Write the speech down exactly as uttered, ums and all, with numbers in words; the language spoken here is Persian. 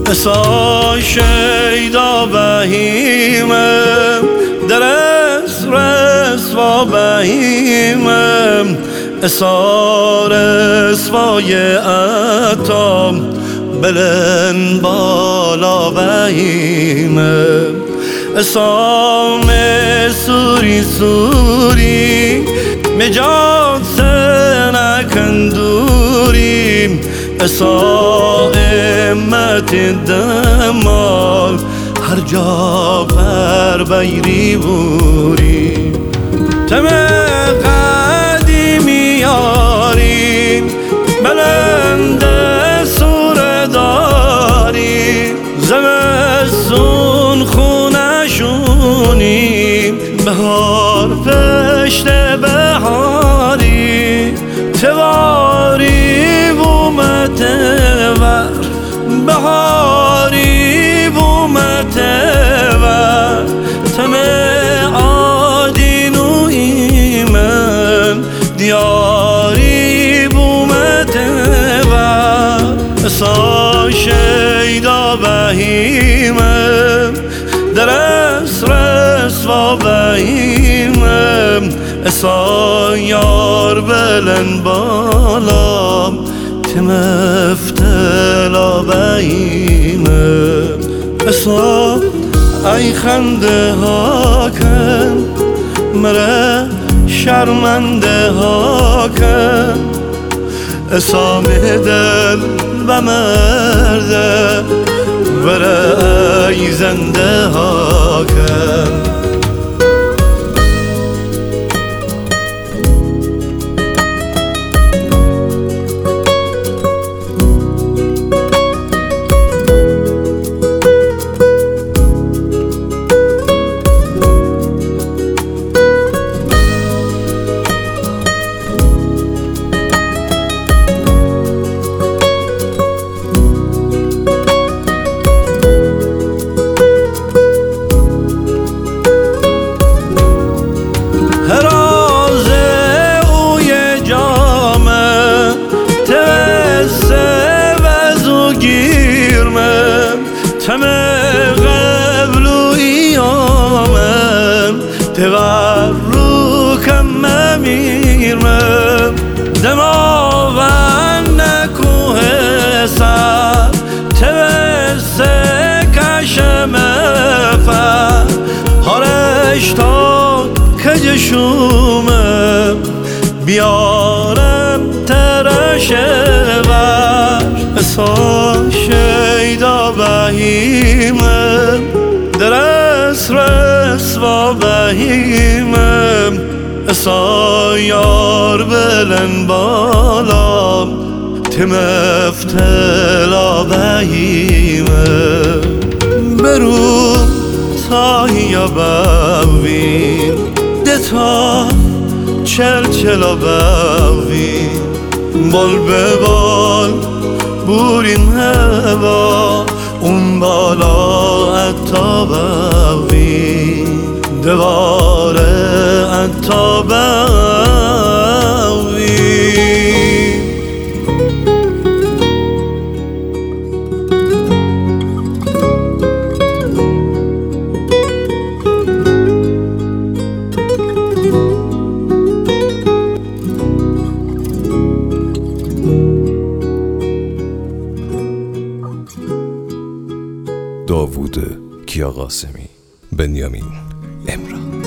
اسا شیدا بهیمم درس رسوا بهیمم اسا رسوای اتام بلن بالا بهیمم اسام سوری سوری مجاد سنکندوریم اسا امت دمال هر جا پر بیری بوریم تم قدیمی یاریم بلند سور داریم زمستون خونشونیم بهار پشت بهاری تواری بومت ور بهاری بومت ور تمه آدینو ایمن دیاری بومت ور اسا شیدا بهیمم درس رسوا بهیمم اسا یار بلن بالام تمفتلا بهیمم اسا ای خنده ها کن مره شرمنده ها کن اسا دل و مرده وره ای زنده ها کن تمه قبل و ایامم تور رو کم ممیرمم دماغن نکوه سر توسته کشم فر هارش تا کجشومم بیارم ترشه بر اسا شیدا بهیمم درس رسوا بهیمم اسا یار بلن بالام تمفتلا بهیمم برو تاهیا بوین دتا چل چلا بوین بال به بال بوریم هوا اون بالا اتا بوی دواره اتا بوی داوود کیاقاسمی، بنیامین امرا.